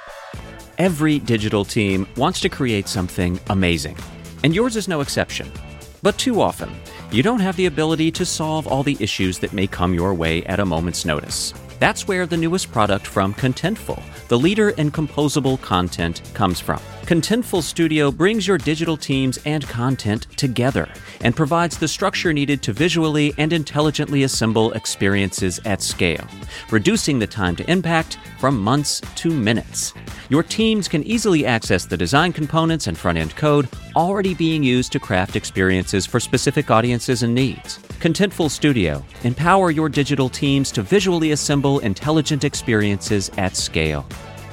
Every digital team wants to create something amazing, and yours is no exception. But too often, you don't have the ability to solve all the issues that may come your way at a moment's notice. That's where the newest product from Contentful, the leader in composable content, comes from. Contentful Studio brings your digital teams and content together and provides the structure needed to visually and intelligently assemble experiences at scale, reducing the time to impact from months to minutes. Your teams can easily access the design components and front-end code already being used to craft experiences for specific audiences and needs. Contentful Studio. Empower your digital teams to visually assemble intelligent experiences at scale.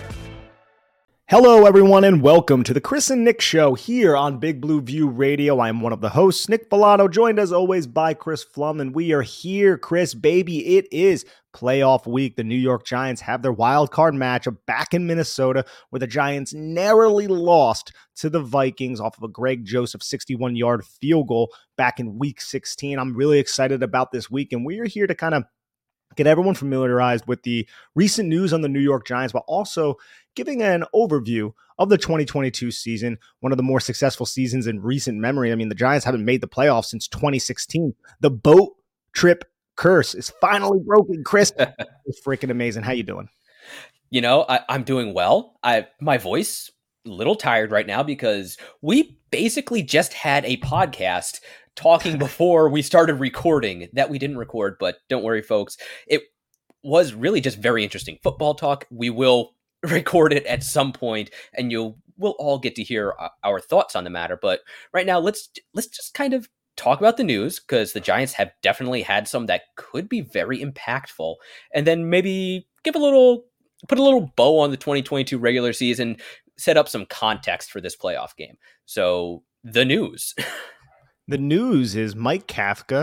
Hello, everyone, and welcome to the Chris and Nick Show here on Big Blue View Radio. I'm one of the hosts, Nick Villano, joined as always by Chris Flum, and we are here, Chris, baby. It is playoff week. The New York Giants have their wild card matchup back in Minnesota, where the Giants narrowly lost to the Vikings off of a Greg Joseph 61-yard field goal back in Week 16. I'm really excited about this week, and we are here to kind of get everyone familiarized with the recent news on the New York Giants, but also giving an overview of the 2022 season, one of the more successful seasons in recent memory. I mean, the Giants haven't made the playoffs since 2016. The boat trip curse is finally broken. Chris, it's freaking amazing. How you doing? You know, I'm doing well. My voice a little tired right now because we basically just had a podcast talking before we started recording that we didn't record, but don't worry, folks. It was really just very interesting football talk. We will record it at some point, and we'll all get to hear our thoughts on the matter. But right now, let's just kind of talk about the news, because the Giants have definitely had some that could be very impactful, and then maybe put a little bow on the 2022 regular season, set up some context for this playoff game. So the news. The news is Mike Kafka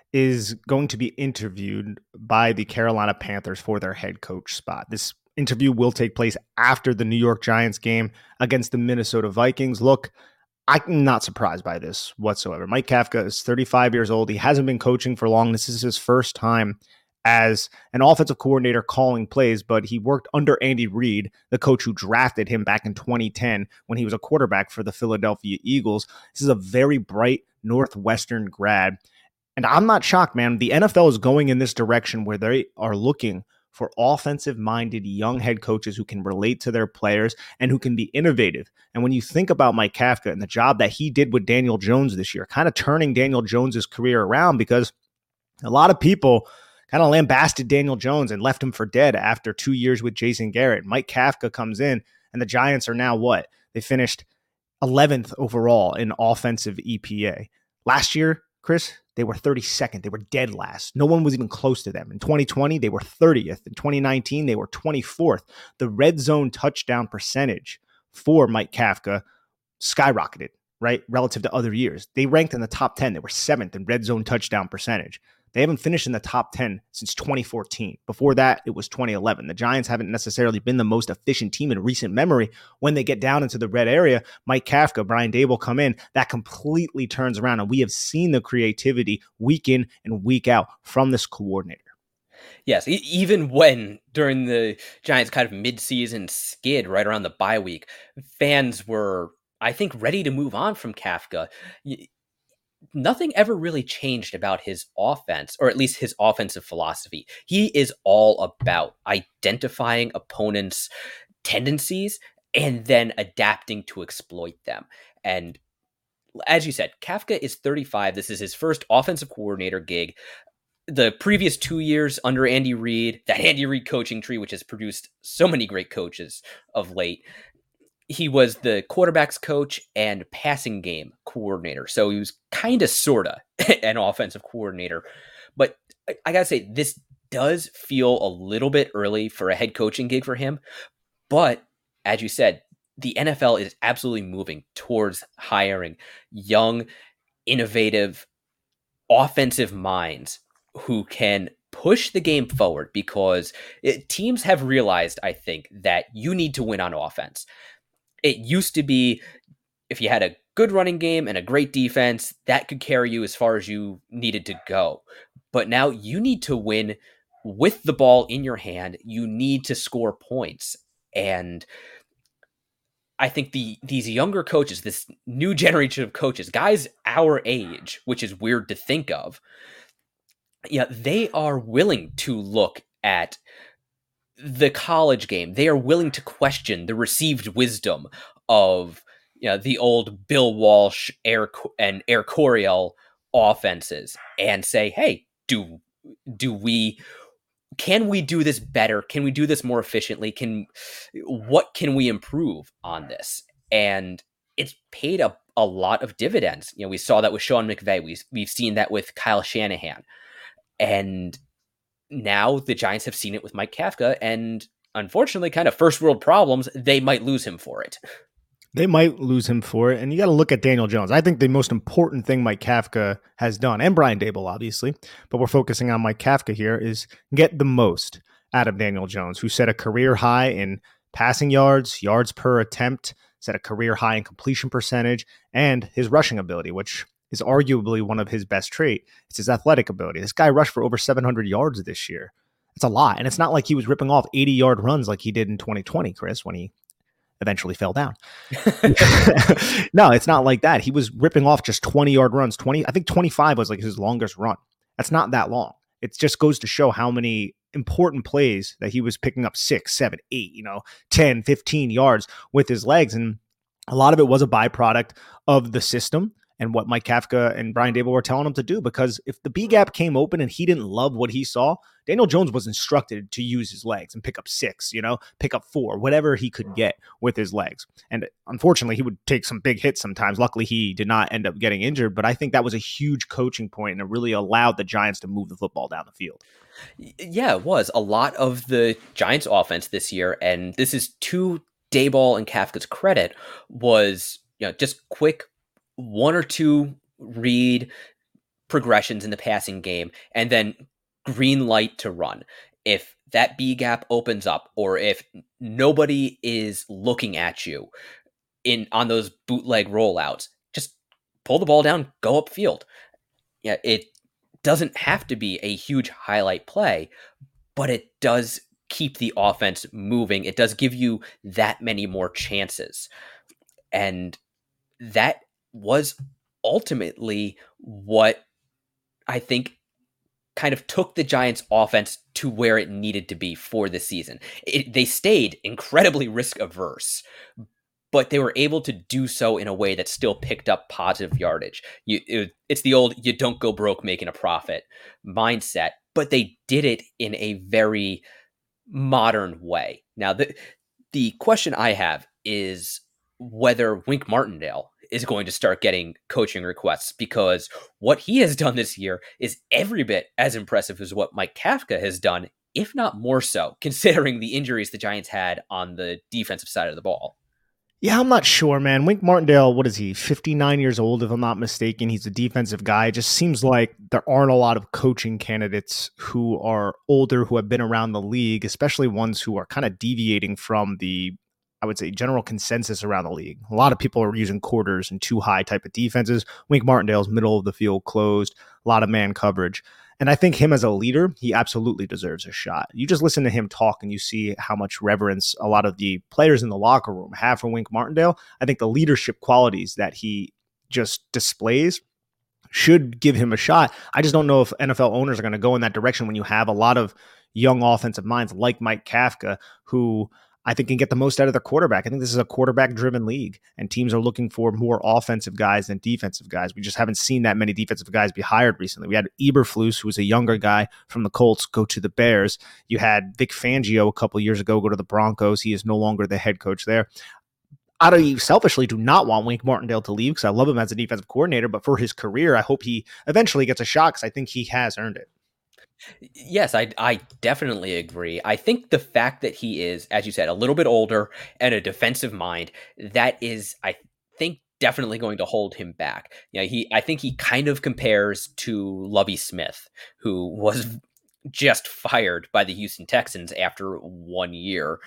is going to be interviewed by the Carolina Panthers for their head coach spot. This interview will take place after the New York Giants game against the Minnesota Vikings. Look, I'm not surprised by this whatsoever. Mike Kafka is 35 years old. He hasn't been coaching for long. This is his first time as an offensive coordinator calling plays, but he worked under Andy Reid, the coach who drafted him back in 2010 when he was a quarterback for the Philadelphia Eagles. This is a very bright Northwestern grad. And I'm not shocked, man. The NFL is going in this direction where they are looking for offensive-minded young head coaches who can relate to their players and who can be innovative. And when you think about Mike Kafka and the job that he did with Daniel Jones this year, kind of turning Daniel Jones's career around, because a lot of people kind of lambasted Daniel Jones and left him for dead after 2 years with Jason Garrett. Mike Kafka comes in, and the Giants are now what? They finished 11th overall in offensive EPA. Last year, Chris, they were 32nd. They were dead last. No one was even close to them. In 2020, they were 30th. In 2019, they were 24th. The red zone touchdown percentage for Mike Kafka skyrocketed, right, relative to other years. They ranked in the top 10. They were 7th in red zone touchdown percentage. They haven't finished in the top 10 since 2014. Before that, it was 2011. The Giants haven't necessarily been the most efficient team in recent memory. When they get down into the red area, Mike Kafka, Brian Daboll come in, that completely turns around. And we have seen the creativity week in and week out from this coordinator. Yes, even when during the Giants' kind of mid-season skid right around the bye week, fans were, I think, ready to move on from Kafka. Nothing ever really changed about his offense, or at least his offensive philosophy. He is all about identifying opponents' tendencies and then adapting to exploit them. And as you said, Kafka is 35. This is his first offensive coordinator gig. The previous 2 years under Andy Reid, that Andy Reid coaching tree, which has produced so many great coaches of late, he was the quarterback's coach and passing game coordinator. So he was kind of, sort of an offensive coordinator. But I got to say, this does feel a little bit early for a head coaching gig for him. But as you said, the NFL is absolutely moving towards hiring young, innovative, offensive minds who can push the game forward, because teams have realized, I think, that you need to win on offense. It used to be, if you had a good running game and a great defense, that could carry you as far as you needed to go. But now you need to win with the ball in your hand. You need to score points. And I think these younger coaches, this new generation of coaches, guys our age, which is weird to think of, they are willing to look at the college game. They are willing to question the received wisdom of the old Bill Walsh and Air Coryell offenses and say, hey, can we do this better? Can we do this more efficiently? What can we improve on this? And it's paid a lot of dividends. We saw that with Sean McVay. We've seen that with Kyle Shanahan. And now the Giants have seen it with Mike Kafka. And unfortunately, kind of first world problems, they might lose him for it. They might lose him for it. And you got to look at Daniel Jones. I think the most important thing Mike Kafka has done, and Brian Daboll, obviously, but we're focusing on Mike Kafka here, is get the most out of Daniel Jones, who set a career high in passing yards, yards per attempt, set a career high in completion percentage, and his rushing ability, which is arguably one of his best traits. It's his athletic ability. This guy rushed for over 700 yards this year. It's a lot. And it's not like he was ripping off 80-yard runs like he did in 2020, Chris, when he eventually fell down. No, it's not like that. He was ripping off just 20-yard runs. I think 25 was like his longest run. That's not that long. It just goes to show how many important plays that he was picking up 6, 7, 8, 10, 15 yards with his legs. And a lot of it was a byproduct of the system and what Mike Kafka and Brian Daboll were telling him to do. Because if the B gap came open and he didn't love what he saw, Daniel Jones was instructed to use his legs and pick up 6, pick up 4, whatever he could get with his legs. And unfortunately, he would take some big hits sometimes. Luckily, he did not end up getting injured. But I think that was a huge coaching point, and it really allowed the Giants to move the football down the field. Yeah, it was. A lot of the Giants offense this year, and this is to Daboll and Kafka's credit, was just quick 1 or 2 read progressions in the passing game, and then green light to run. If that B gap opens up, or if nobody is looking at you on those bootleg rollouts, just pull the ball down, go upfield. Yeah, it doesn't have to be a huge highlight play, but it does keep the offense moving. It does give you that many more chances. And that was ultimately what I think kind of took the Giants offense to where it needed to be for the season. They stayed incredibly risk averse, but they were able to do so in a way that still picked up positive yardage. It's the old, you don't go broke making a profit mindset, but they did it in a very modern way. Now, the question I have is whether Wink Martindale is going to start getting coaching requests, because what he has done this year is every bit as impressive as what Mike Kafka has done, if not more so, considering the injuries the Giants had on the defensive side of the ball. Yeah, I'm not sure, man. Wink Martindale, what is he, 59 years old, if I'm not mistaken. He's a defensive guy. It just seems like there aren't a lot of coaching candidates who are older, who have been around the league, especially ones who are kind of deviating from the, I would say, general consensus around the league. A lot of people are using quarters and too high type of defenses. Wink Martindale's middle of the field closed, a lot of man coverage. And I think him as a leader, he absolutely deserves a shot. You just listen to him talk and you see how much reverence a lot of the players in the locker room have for Wink Martindale. I think the leadership qualities that he just displays should give him a shot. I just don't know if NFL owners are going to go in that direction when you have a lot of young offensive minds like Mike Kafka, who I think can get the most out of their quarterback. I think this is a quarterback-driven league, and teams are looking for more offensive guys than defensive guys. We just haven't seen that many defensive guys be hired recently. We had Eberflus, who was a younger guy from the Colts, go to the Bears. You had Vic Fangio a couple years ago go to the Broncos. He is no longer the head coach there. I selfishly do not want Wink Martindale to leave because I love him as a defensive coordinator, but for his career, I hope he eventually gets a shot because I think he has earned it. Yes, I definitely agree. I think the fact that he is, as you said, a little bit older and a defensive mind, that is, I think, definitely going to hold him back. I think he kind of compares to Lovie Smith, who was just fired by the Houston Texans after 1 year,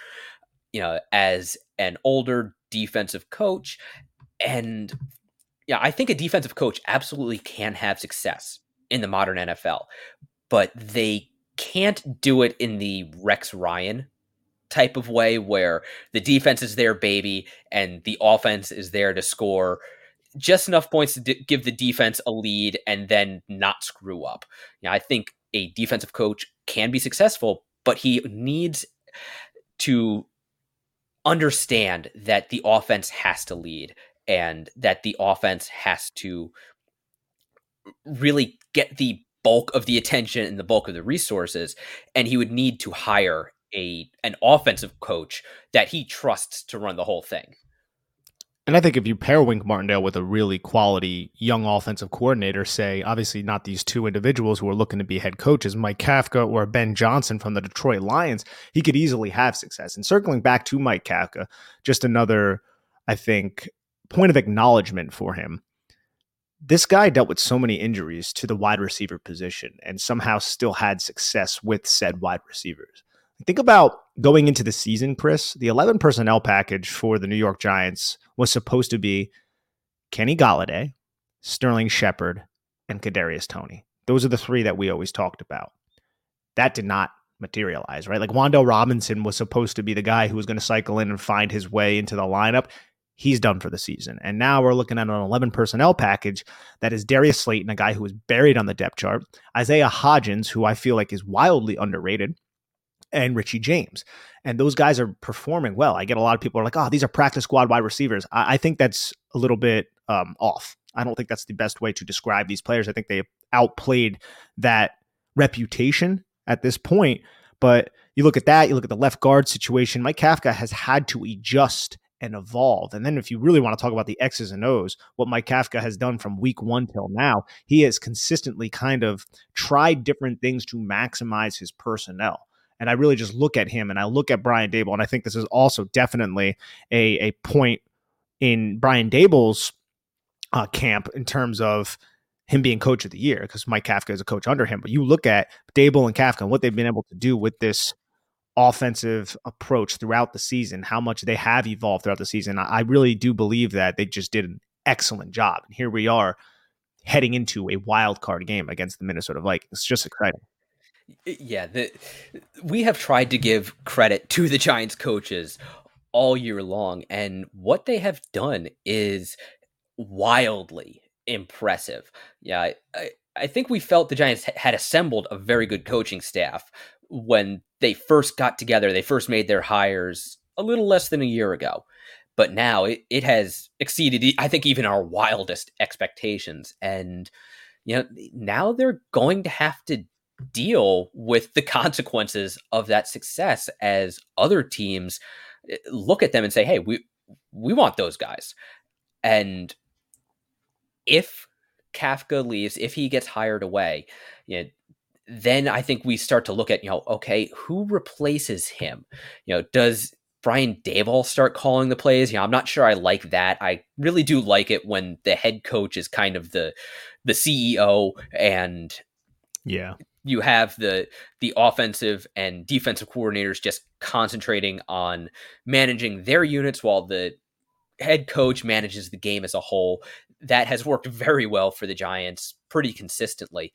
as an older defensive coach. And I think a defensive coach absolutely can have success in the modern NFL. But they can't do it in the Rex Ryan type of way where the defense is their baby and the offense is there to score just enough points to give the defense a lead and then not screw up. I think a defensive coach can be successful, but he needs to understand that the offense has to lead and that the offense has to really get the bulk of the attention and the bulk of the resources. And he would need to hire an offensive coach that he trusts to run the whole thing. And I think if you pair Wink Martindale with a really quality young offensive coordinator, say, obviously not these two individuals who are looking to be head coaches, Mike Kafka or Ben Johnson from the Detroit Lions, he could easily have success. And circling back to Mike Kafka, just another, I think, point of acknowledgement for him. This guy dealt with so many injuries to the wide receiver position and somehow still had success with said wide receivers. Think about going into the season, Chris. The 11 personnel package for the New York Giants was supposed to be Kenny Golladay, Sterling Shepard, and Kadarius Toney. Those are the three that we always talked about. That did not materialize, right? Like Wan'Dale Robinson was supposed to be the guy who was going to cycle in and find his way into the lineup. He's done for the season. And now we're looking at an 11 personnel package that is Darius Slayton, a guy who was buried on the depth chart, Isaiah Hodgins, who I feel like is wildly underrated, and Richie James. And those guys are performing well. I get a lot of people are like, oh, these are practice squad wide receivers. I think that's a little bit off. I don't think that's the best way to describe these players. I think they outplayed that reputation at this point. But you look at that, you look at the left guard situation, Mike Kafka has had to adjust and evolve. And then if you really want to talk about the X's and O's, what Mike Kafka has done from week one till now, he has consistently kind of tried different things to maximize his personnel. And I really just look at him and I look at Brian Daboll, and I think this is also definitely a point in Brian Daboll's camp in terms of him being coach of the year, because Mike Kafka is a coach under him. But you look at Daboll and Kafka and what they've been able to do with this offensive approach throughout the season, how much they have evolved throughout the season. I really do believe that they just did an excellent job. And here we are heading into a wild card game against the Minnesota Vikings. It's just exciting. Yeah, we have tried to give credit to the Giants coaches all year long, and what they have done is wildly impressive. Yeah, I think we felt the Giants had assembled a very good coaching staff when they first got together. They first made their hires a little less than a year ago, but now it has exceeded, I think, even our wildest expectations. And now they're going to have to deal with the consequences of that success as other teams look at them and say, hey, we want those guys. And if Kafka leaves, if he gets hired away, then I think we start to look at, okay, who replaces him? Does Brian Daboll start calling the plays? I'm not sure I like that. I really do like it when the head coach is kind of the CEO, and you have the offensive and defensive coordinators just concentrating on managing their units while the head coach manages the game as a whole. That has worked very well for the Giants pretty consistently.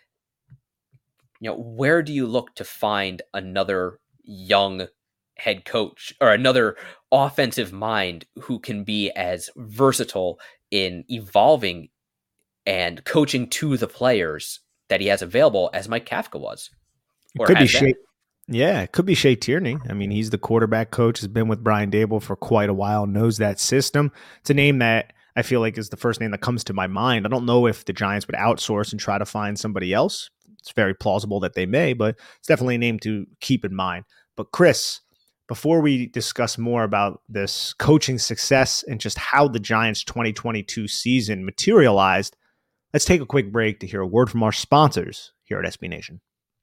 Where do you look to find another young head coach or another offensive mind who can be as versatile in evolving and coaching to the players that he has available as Mike Kafka was? It could be Shea. Yeah, it could be Shea Tierney. I mean, he's the quarterback coach, has been with Brian Daboll for quite a while, knows that system. It's a name that I feel like is the first name that comes to my mind. I don't know if the Giants would outsource and try to find somebody else. It's very plausible that they may, but it's definitely a name to keep in mind. But Chris, before we discuss more about this coaching success and just how the Giants 2022 season materialized, let's take a quick break to hear a word from our sponsors here at SB Nation.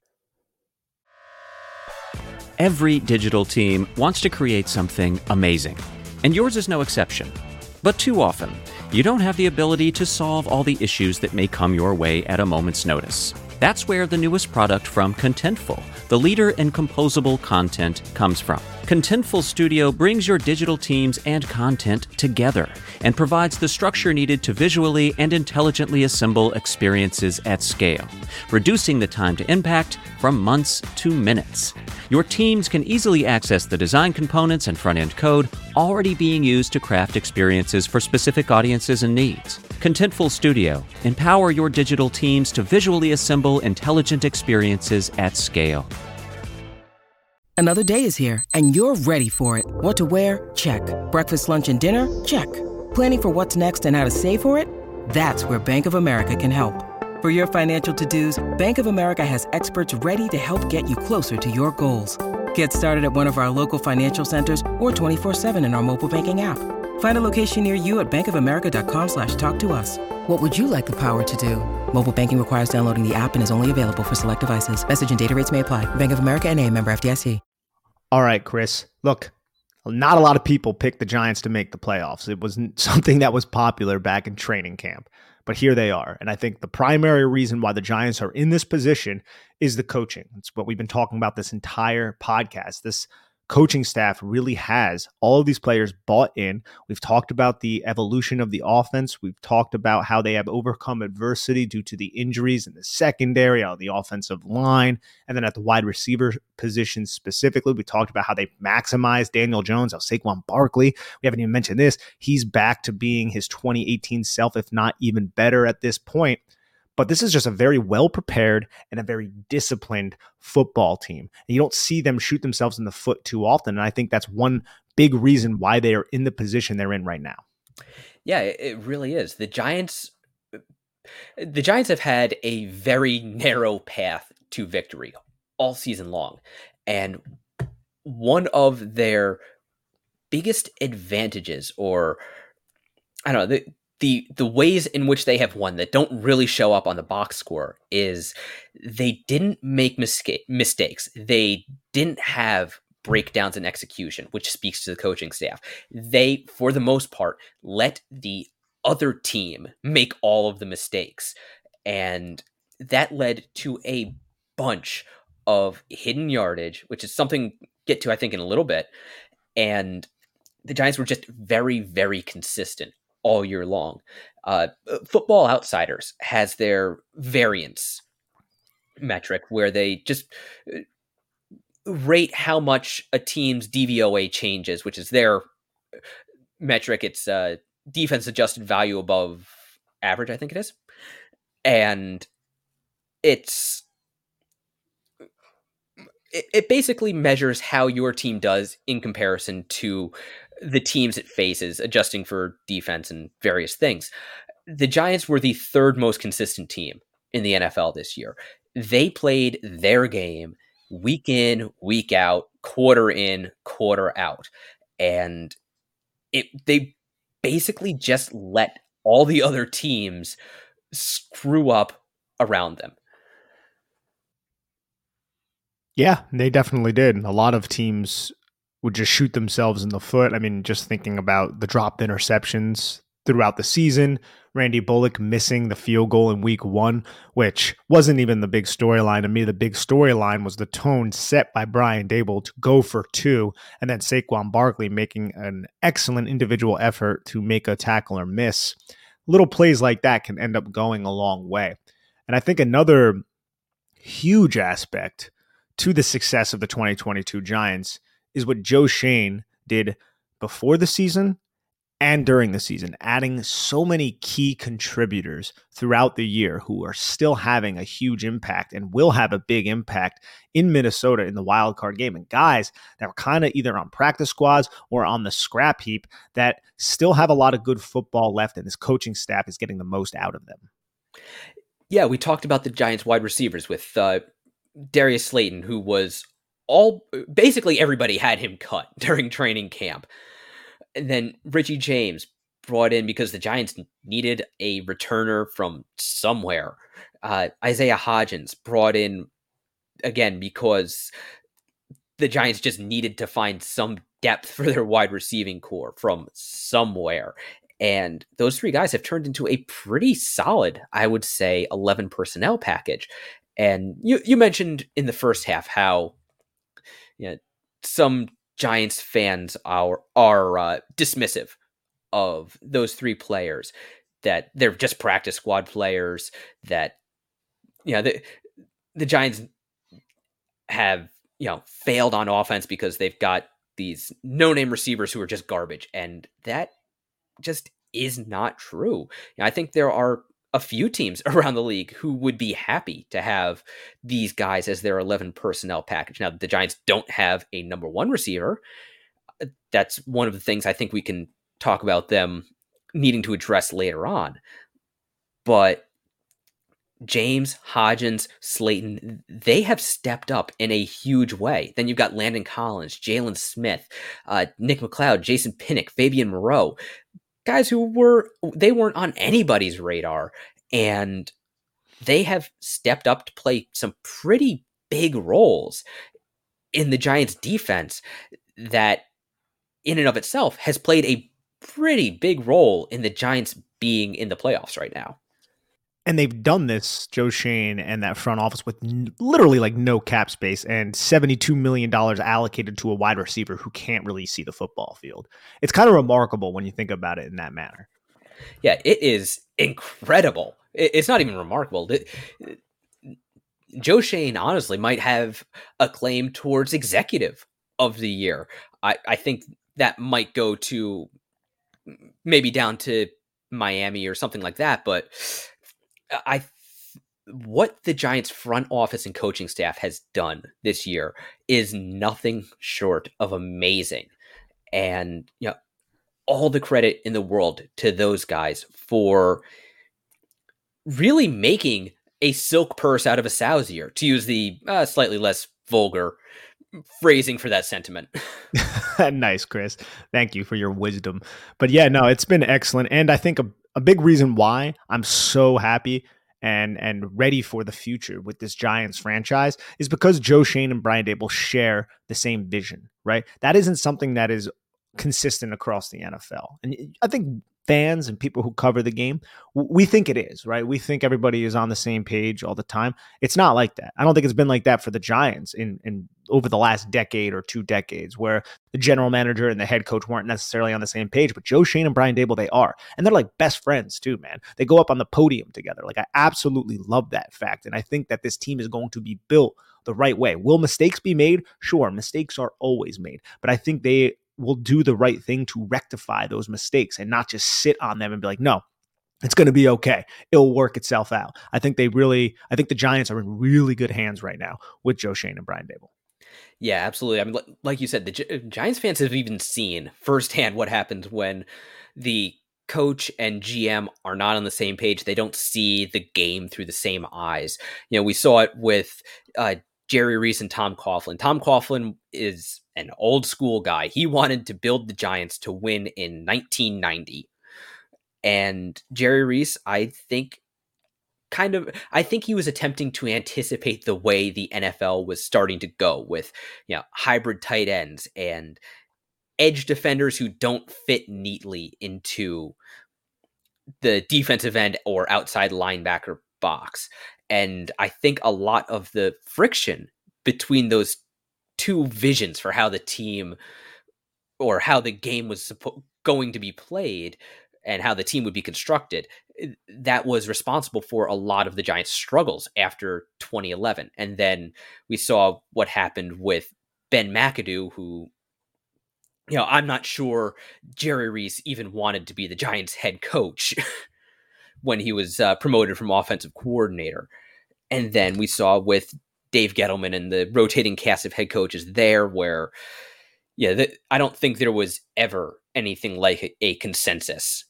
Every digital team wants to create something amazing, and yours is no exception. But too often, you don't have the ability to solve all the issues that may come your way at a moment's notice. That's where the newest product from Contentful, the leader in composable content, comes from. Contentful Studio brings your digital teams and content together and provides the structure needed to visually and intelligently assemble experiences at scale, reducing the time to impact from months to minutes. Your teams can easily access the design components and front-end code already being used to craft experiences for specific audiences and needs. Contentful Studio. Empower your digital teams to visually assemble intelligent experiences at scale. Another day is here, and you're ready for it. What to wear? Check. Breakfast, lunch, and dinner? Check. Planning for what's next and how to save for it? That's where Bank of America can help. For your financial to-dos, Bank of America has experts ready to help get you closer to your goals. Get started at one of our local financial centers or 24/7 in our mobile banking app. Find a location near you at bankofamerica.com/talktous. What would you like the power to do? Mobile banking requires downloading the app and is only available for select devices. Message and data rates may apply. Bank of America N.A., member FDIC. All right, Chris. Look, not a lot of people picked the Giants to make the playoffs. It wasn't something that was popular back in training camp. But here they are. And I think the primary reason why the Giants are in this position is the coaching. It's what we've been talking about this entire podcast. This coaching staff really has all of these players bought in. We've talked about the evolution of the offense. We've talked about how they have overcome adversity due to the injuries in the secondary, on the offensive line, and then at the wide receiver position specifically. We talked about how they maximized Daniel Jones, how Saquon Barkley, we haven't even mentioned this, he's back to being his 2018 self, if not even better at this point. But this is just a very well-prepared and a very disciplined football team. And you don't see them shoot themselves in the foot too often. And I think that's one big reason why they are in the position they're in right now. Yeah, it really is. The Giants have had a very narrow path to victory all season long. And one of their biggest advantages, or I don't know, the ways in which they have won that don't really show up on the box score is they didn't make mistakes. They didn't have breakdowns in execution, which speaks to the coaching staff. They, for the most part, let the other team make all of the mistakes. And that led to a bunch of hidden yardage, which is something we'll get to, I think, in a little bit. And the Giants were just very, very consistent all year long. Football Outsiders has their variance metric where they just rate how much a team's DVOA changes, which is their metric. It's defense adjusted value above average, I think it is. And it basically measures how your team does in comparison to the teams it faces, adjusting for defense and various things. The Giants were the third most consistent team in the NFL this year. They played their game week in, week out, quarter in, quarter out. And they basically just let all the other teams screw up around them. Yeah, they definitely did. A lot of teams would just shoot themselves in the foot. I mean, just thinking about the dropped interceptions throughout the season, Randy Bullock missing the field goal in week 1, which wasn't even the big storyline to me. The big storyline was the tone set by Brian Daboll to go for 2, and then Saquon Barkley making an excellent individual effort to make a tackle or miss. Little plays like that can end up going a long way. And I think another huge aspect to the success of the 2022 Giants is what Joe Schoen did before the season and during the season, adding so many key contributors throughout the year who are still having a huge impact and will have a big impact in Minnesota in the wild card game. And guys that were kind of either on practice squads or on the scrap heap that still have a lot of good football left, and this coaching staff is getting the most out of them. Yeah, we talked about the Giants wide receivers with Darius Slayton, who was basically everybody had him cut during training camp. And then Richie James brought in because the Giants needed a returner from somewhere. Isaiah Hodgins brought in again because the Giants just needed to find some depth for their wide receiving core from somewhere. And those 3 guys have turned into a pretty solid, I would say, 11 personnel package. And you mentioned in the first half how some Giants fans are dismissive of those three players, that they're just practice squad players, that the Giants have failed on offense because they've got these no-name receivers who are just garbage, and that just is not true. I think there are a few teams around the league who would be happy to have these guys as their 11 personnel package. Now, the Giants don't have a number one receiver. That's one of the things I think we can talk about them needing to address later on. But James, Hodgins, Slayton, they have stepped up in a huge way. Then you've got Landon Collins, Jalen Smith, Nick McLeod, Jason Pinnock, Fabian Moreau, guys who weren't on anybody's radar, and they have stepped up to play some pretty big roles in the Giants defense that in and of itself has played a pretty big role in the Giants being in the playoffs right now. And they've done this, Joe Schoen and that front office, with literally like no cap space and $72 million allocated to a wide receiver who can't really see the football field. It's kind of remarkable when you think about it in that manner. Yeah, it is incredible. It's not even remarkable. Joe Schoen honestly might have a claim towards executive of the year. I think that might go to maybe down to Miami or something like that, but what the Giants front office and coaching staff has done this year is nothing short of amazing. And all the credit in the world to those guys for really making a silk purse out of a sow's ear, to use the slightly less vulgar phrasing for that sentiment. Nice, Chris. Thank you for your wisdom. But yeah, no, it's been excellent. And I think a big reason why I'm so happy and ready for the future with this Giants franchise is because Joe Schoen and Brian Daboll share the same vision, right? That isn't something that is consistent across the NFL. And I think fans and people who cover the game, we think it is, right? We think everybody is on the same page all the time. It's not like that. I don't think it's been like that for the Giants in over the last decade or 2 decades, where the general manager and the head coach weren't necessarily on the same page, but Joe Schoen and Brian Daboll, they are. And they're like best friends too, man. They go up on the podium together. Like, I absolutely love that fact. And I think that this team is going to be built the right way. Will mistakes be made? Sure, mistakes are always made. But I think they will do the right thing to rectify those mistakes and not just sit on them and be like, no, it's going to be okay. It'll work itself out. I think the Giants are in really good hands right now with Joe Schoen and Brian Daboll. Yeah, absolutely. I mean, like you said, the Giants fans have even seen firsthand what happens when the coach and GM are not on the same page. They don't see the game through the same eyes. We saw it with Jerry Reese and Tom Coughlin. Tom Coughlin is an old school guy. He wanted to build the Giants to win in 1990. And Jerry Reese, I think he was attempting to anticipate the way the NFL was starting to go with, hybrid tight ends and edge defenders who don't fit neatly into the defensive end or outside linebacker box. And I think a lot of the friction between those two visions for how the team or how the game was going to be played and how the team would be constructed, that was responsible for a lot of the Giants' struggles after 2011. And then we saw what happened with Ben McAdoo, who, I'm not sure Jerry Reese even wanted to be the Giants' head coach when he was promoted from offensive coordinator. And then we saw with Dave Gettleman and the rotating cast of head coaches there where, I don't think there was ever anything like a consensus.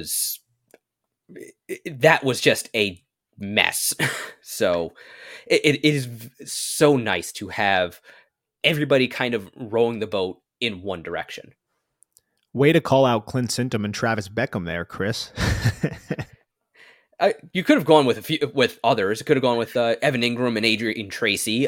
That was just a mess. So it is so nice to have everybody kind of rowing the boat in one direction. Way to call out Clint Sintom and Travis Beckham there, Chris. You could have gone with others. You could have gone with Evan Ingram and Adrian Tracy.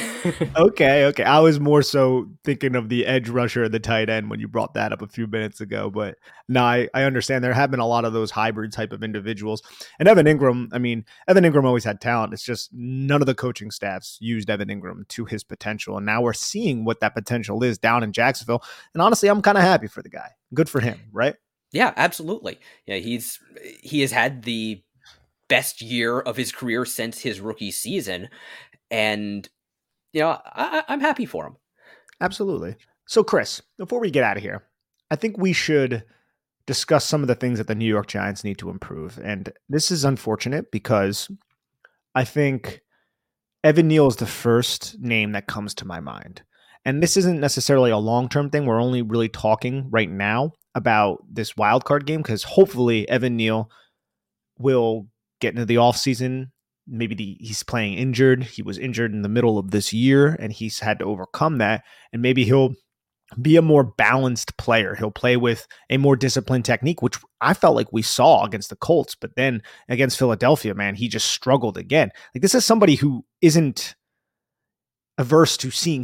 Okay. I was more so thinking of the edge rusher and the tight end when you brought that up a few minutes ago. But no, I understand there have been a lot of those hybrid type of individuals. And Evan Ingram always had talent. It's just none of the coaching staffs used Evan Ingram to his potential. And now we're seeing what that potential is down in Jacksonville. And honestly, I'm kind of happy for the guy. Good for him, right? Yeah, absolutely. Yeah, he has had the best year of his career since his rookie season. And, I'm happy for him. Absolutely. So, Chris, before we get out of here, I think we should discuss some of the things that the New York Giants need to improve. And this is unfortunate because I think Evan Neal is the first name that comes to my mind. And this isn't necessarily a long-term thing. We're only really talking right now about this wildcard game because hopefully Evan Neal will get into the offseason. Maybe he's playing injured. He was injured in the middle of this year and he's had to overcome that. And maybe he'll be a more balanced player. He'll play with a more disciplined technique, which I felt like we saw against the Colts. But then against Philadelphia, man, he just struggled again. Like this is somebody who wasn't averse to seeing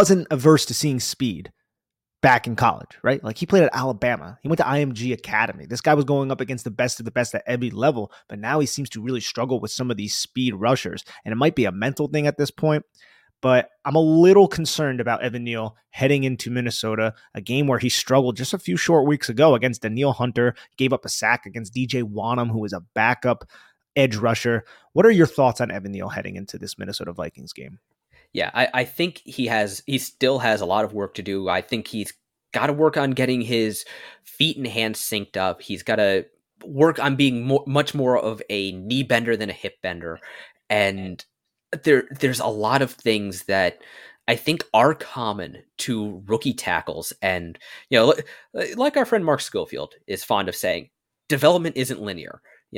speed back in college, right? Like he played at Alabama. He went to IMG Academy. This guy was going up against the best of the best at every level, but now he seems to really struggle with some of these speed rushers. And it might be a mental thing at this point, but I'm a little concerned about Evan Neal heading into Minnesota, a game where he struggled just a few short weeks ago against Danielle Hunter, gave up a sack against DJ Wanham, who was a backup edge rusher. What are your thoughts on Evan Neal heading into this Minnesota Vikings game? Yeah, I think he still has a lot of work to do. I think he's got to work on getting his feet and hands synced up. He's got to work on being much more of a knee bender than a hip bender. And there's a lot of things that I think are common to rookie tackles. And, like our friend Mark Schofield is fond of saying, development isn't linear.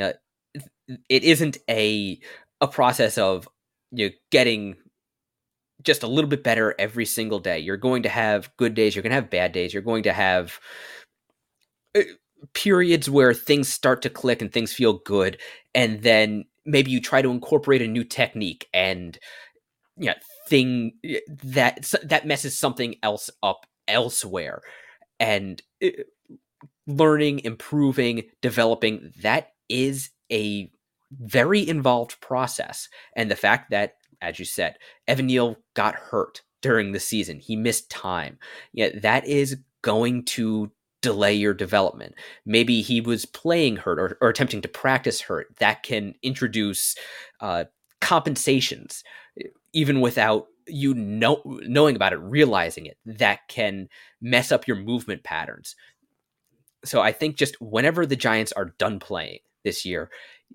It isn't a process of getting just a little bit better every single day. You're going to have good days. You're going to have bad days. You're going to have periods where things start to click and things feel good. And then maybe you try to incorporate a new technique and that messes something else up elsewhere. And learning, improving, developing, that is a very involved process. And the fact that, as you said, Evan Neal got hurt during the season. He missed time. That is going to delay your development. Maybe he was playing hurt or attempting to practice hurt. That can introduce compensations, even without you knowing about it, realizing it. That can mess up your movement patterns. So I think just whenever the Giants are done playing this year,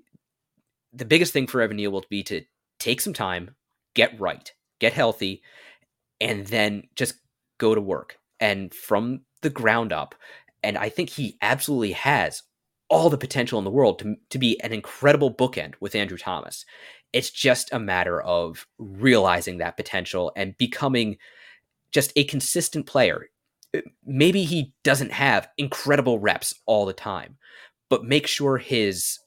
the biggest thing for Evan Neal will be to take some time, get right, get healthy, and then just go to work. And from the ground up, and I think he absolutely has all the potential in the world to be an incredible bookend with Andrew Thomas. It's just a matter of realizing that potential and becoming just a consistent player. Maybe he doesn't have incredible reps all the time, but make sure his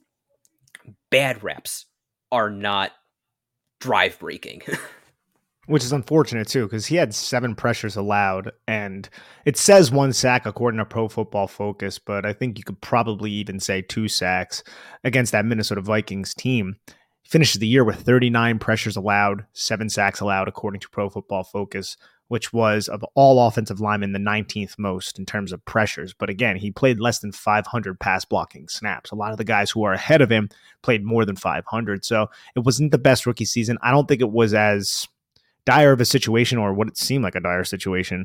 bad reps are not drive breaking. Which is unfortunate too, because he had 7 pressures allowed, and it says 1 sack according to Pro Football Focus, but I think you could probably even say 2 sacks against that Minnesota Vikings team. He finishes the year with 39 pressures allowed, 7 sacks allowed according to Pro Football Focus, which was of all offensive linemen the 19th most in terms of pressures. But again, he played less than 500 pass blocking snaps. A lot of the guys who are ahead of him played more than 500. So it wasn't the best rookie season. I don't think it was as dire of a situation, or what it seemed like a dire situation,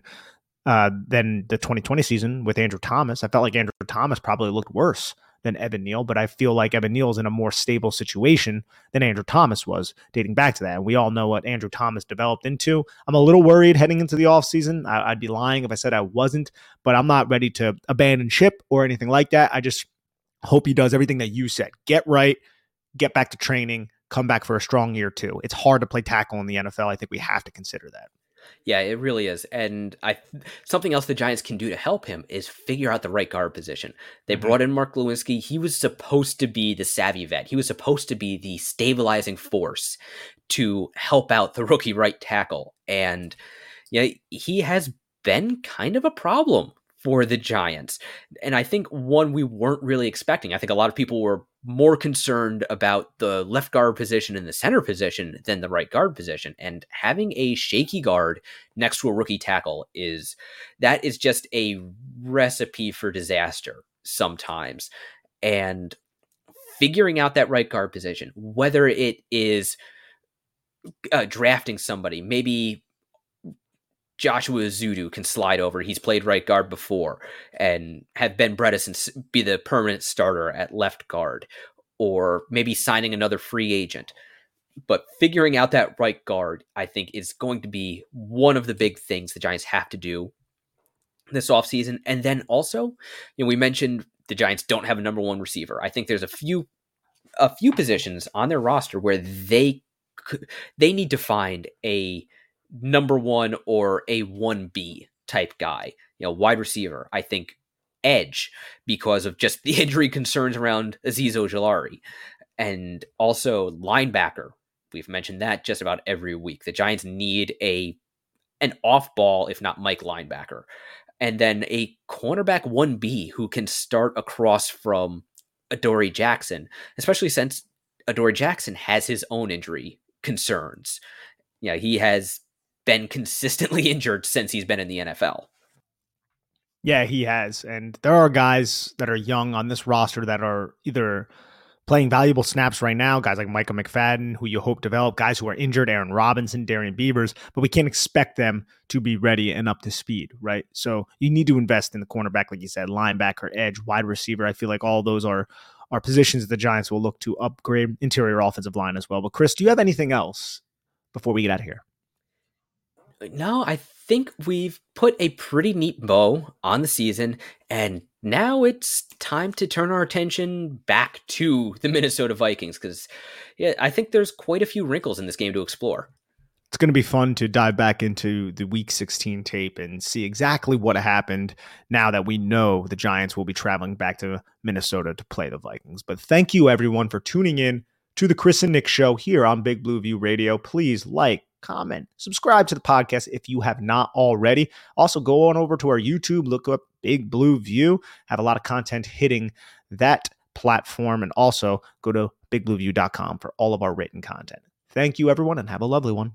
than the 2020 season with Andrew Thomas. I felt like Andrew Thomas probably looked worse than Evan Neal, but I feel like Evan Neal is in a more stable situation than Andrew Thomas was dating back to that. And we all know what Andrew Thomas developed into. I'm a little worried heading into the offseason. I'd be lying if I said I wasn't, but I'm not ready to abandon ship or anything like that. I just hope he does everything that you said. Get right, get back to training, come back for a strong year too. It's hard to play tackle in the NFL. I think we have to consider that. Yeah, it really is. And something else the Giants can do to help him is figure out the right guard position. They brought in Mark Lewinsky. He was supposed to be the savvy vet. He was supposed to be the stabilizing force to help out the rookie right tackle. And he has been kind of a problem for the Giants. And I think one we weren't really expecting. I think a lot of people were more concerned about the left guard position and the center position than the right guard position. And having a shaky guard next to a rookie tackle is just a recipe for disaster sometimes. And figuring out that right guard position, whether it is drafting somebody, maybe Joshua Ezeudu can slide over. He's played right guard before and have Ben Bredeson be the permanent starter at left guard, or maybe signing another free agent. But figuring out that right guard, I think, is going to be one of the big things the Giants have to do this offseason. And then also, we mentioned the Giants don't have a number one receiver. I think there's a few positions on their roster where they need to find a number one or a 1B type guy, wide receiver, I think edge, because of just the injury concerns around Azeez Ojulari, and also linebacker. We've mentioned that just about every week. The Giants need an off ball, if not Mike linebacker, and then a cornerback 1B who can start across from Adoree Jackson, especially since Adoree Jackson has his own injury concerns. He has been consistently injured since he's been in the NFL. Yeah, he has. And there are guys that are young on this roster that are either playing valuable snaps right now, guys like Micah McFadden, who you hope develop, guys who are injured, Aaron Robinson, Darian Beavers, but we can't expect them to be ready and up to speed, right? So you need to invest in the cornerback, like you said, linebacker, edge, wide receiver. I feel like all those are positions that the Giants will look to upgrade, interior offensive line as well. But Chris, do you have anything else before we get out of here? No, I think we've put a pretty neat bow on the season, and now it's time to turn our attention back to the Minnesota Vikings, because I think there's quite a few wrinkles in this game to explore. It's going to be fun to dive back into the Week 16 tape and see exactly what happened now that we know the Giants will be traveling back to Minnesota to play the Vikings. But thank you, everyone, for tuning in to the Chris and Nick Show here on Big Blue View Radio. Please like, comment, subscribe to the podcast if you have not already. Also, go on over to our YouTube, look up Big Blue View, have a lot of content hitting that platform, and also go to bigblueview.com for all of our written content. Thank you, everyone, and have a lovely one.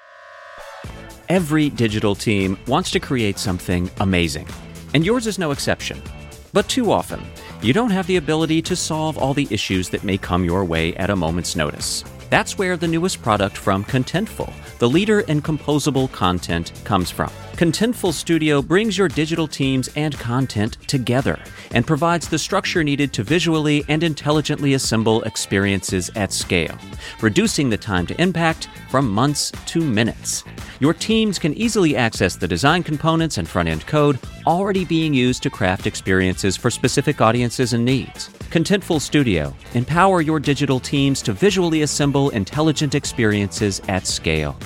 Every digital team wants to create something amazing, and yours is no exception. But too often, you don't have the ability to solve all the issues that may come your way at a moment's notice. That's where the newest product from Contentful, the leader in composable content, comes from. Contentful Studio brings your digital teams and content together and provides the structure needed to visually and intelligently assemble experiences at scale, reducing the time to impact from months to minutes. Your teams can easily access the design components and front-end code already being used to craft experiences for specific audiences and needs. Contentful Studio. Empower your digital teams to visually assemble intelligent experiences at scale.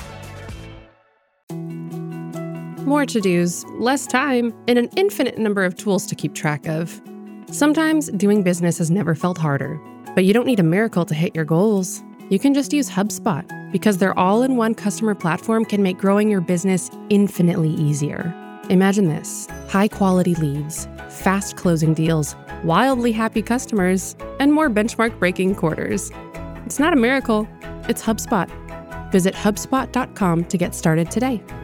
More to-dos, less time, and an infinite number of tools to keep track of. Sometimes doing business has never felt harder, but you don't need a miracle to hit your goals. You can just use HubSpot, because their all-in-one customer platform can make growing your business infinitely easier. Imagine this: high-quality leads, fast closing deals, wildly happy customers, and more benchmark-breaking quarters. It's not a miracle, it's HubSpot. Visit HubSpot.com to get started today.